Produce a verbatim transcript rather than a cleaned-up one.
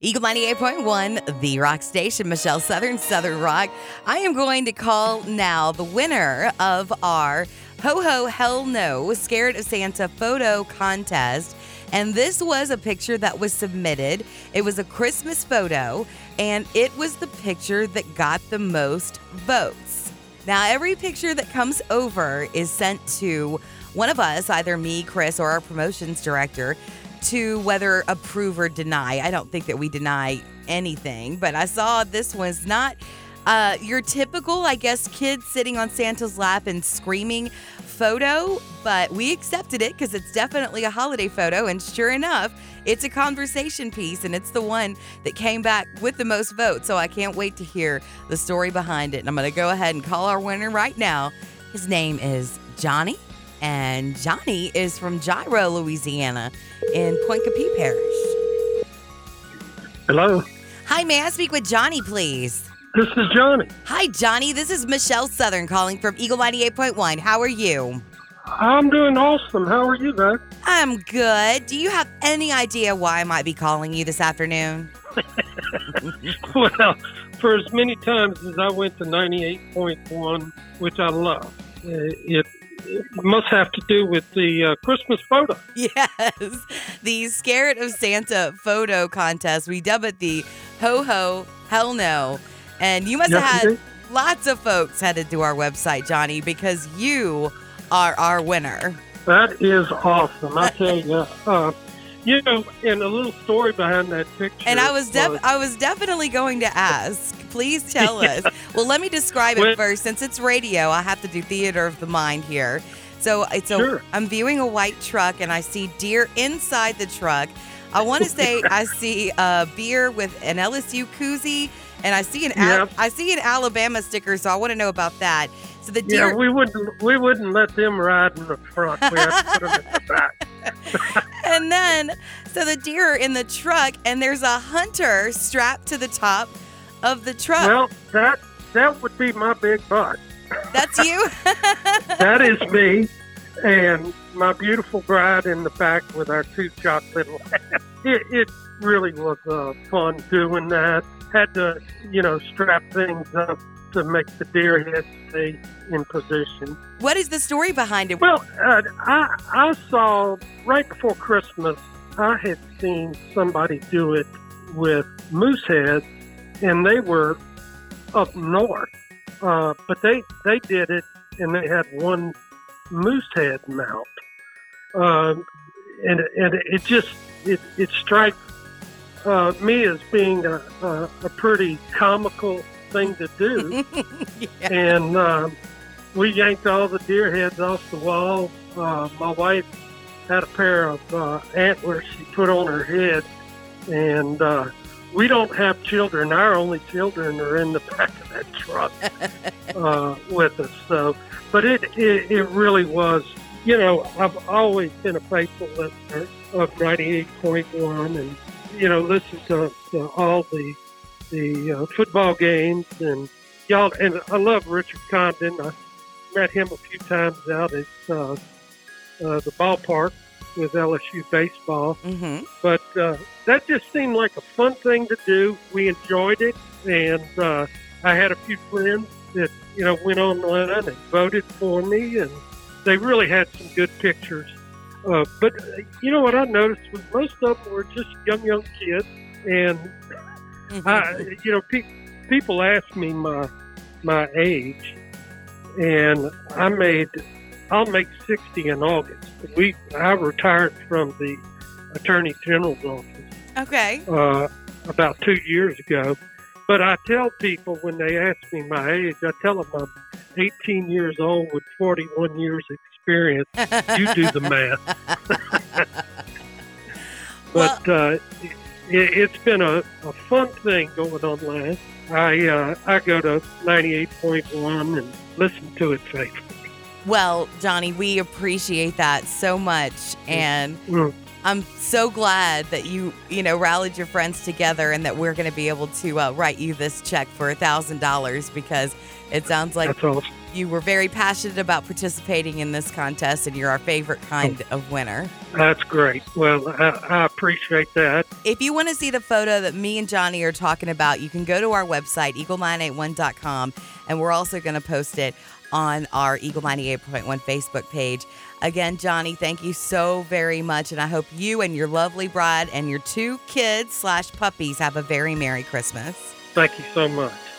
Eagle ninety-eight point one, the rock station, Michelle Southern, Southern Rock. I am going to call now the winner of our Ho Ho Hell No Scared of Santa photo contest. And this was a picture that was submitted. It was a Christmas photo, and it was the picture that got the most votes. Now, every picture that comes over is sent to one of us, either me, Chris, or our promotions director, to whether approve or deny. I don't think that we deny anything, but I saw this one's not uh, your typical, I guess, kid sitting on Santa's lap and screaming photo, but we accepted it because it's definitely a holiday photo, and sure enough, it's a conversation piece, and it's the one that came back with the most votes, so I can't wait to hear the story behind it, and I'm going to go ahead and call our winner right now. His name is Johnny, and Johnny is from Gyro, Louisiana, in Point Capee Parish. Hello. Hi, may I speak with Johnny, please? This is Johnny. Hi, Johnny. This is Michelle Southern calling from Eagle ninety-eight point one. How are you? I'm doing awesome. How are you, guys? I'm good. Do you have any idea why I might be calling you this afternoon? Well, for as many times as I went to ninety-eight point one, which I love, it, it must have to do with the uh, Christmas photo. Yes, the Scared of Santa photo contest. We dub it the Ho Ho Hell No. And you must Yes, have had indeed. lots of folks headed to our website, Johnny, because you are our winner. That is awesome. I tell you, uh, you know, and a little story behind that picture. And I was def- I was definitely going to ask. Please tell us. Well, let me describe it Well- first. Since it's radio, I have to do theater of the mind here. So it's a, Sure. I'm viewing a white truck, and I see deer inside the truck. I want to say I see a beer with an L S U koozie, and I see an Al- Yep. I see an Alabama sticker. So I want to know about that. So the deer. Yeah, we wouldn't we wouldn't let them ride in the front. We have to put them in the back. And then, so the deer are in the truck, and there's a hunter strapped to the top of the truck. Well, that that would be my big butt. That's you? That is me, and my beautiful bride in the back with our two chocolate labs. It, it really was uh, fun doing that. Had to, you know, strap things up to make the deer head stay in position. What is the story behind it? Well, uh, I, I saw right before Christmas, I had seen somebody do it with moose heads, and they were up north. Uh, but they, they did it, and they had one moose head mount. Uh, and, and it just, it, it strikes uh, me as being a, a, a pretty comical thing to do. Yeah. And um, we yanked all the deer heads off the wall. Uh, my wife had a pair of uh, antlers she put on her head, and uh, we don't have children. Our only children are in the back of that truck uh, with us. So, but it, it it really was. You know, I've always been a faithful listener of ninety-eight point one, and you know, listen to, to all the the uh, football games, and y'all. And I love Richard Condon. I met him a few times out at uh, uh, the ballpark with L S U baseball. Mm-hmm. But uh, that just seemed like a fun thing to do. We enjoyed it, and uh, I had a few friends that you know went online and voted for me, and they really had some good pictures. Uh, but uh, you know what I noticed was most of them were just young, young kids, and Mm-hmm. I, you know, pe- people ask me my my age, and I made I'll make sixty in August. We I retired from the Attorney General's office Okay. uh, about two years ago. But I tell people when they ask me my age, I tell them I'm eighteen years old with forty-one years experience. You do the math. Well, But uh, it, it's been a, a fun thing going online. I uh, I go to ninety-eight point one and listen to it faithfully. well, Johnny, we appreciate that so much, and Mm. I'm so glad that you, you know, rallied your friends together, and that we're going to be able to uh, write you this check for a thousand dollars because it sounds like That's awesome. you were very passionate about participating in this contest, and you're our favorite kind of winner. That's great. Well, I, I appreciate that. If you want to see the photo that me and Johnny are talking about, you can go to our website, eagle nine eight one dot com, and we're also going to post it on our Eagle ninety-eight point one Facebook page. Again, Johnny, thank you so very much, and I hope you and your lovely bride and your two kids slash puppies have a very Merry Christmas. Thank you so much.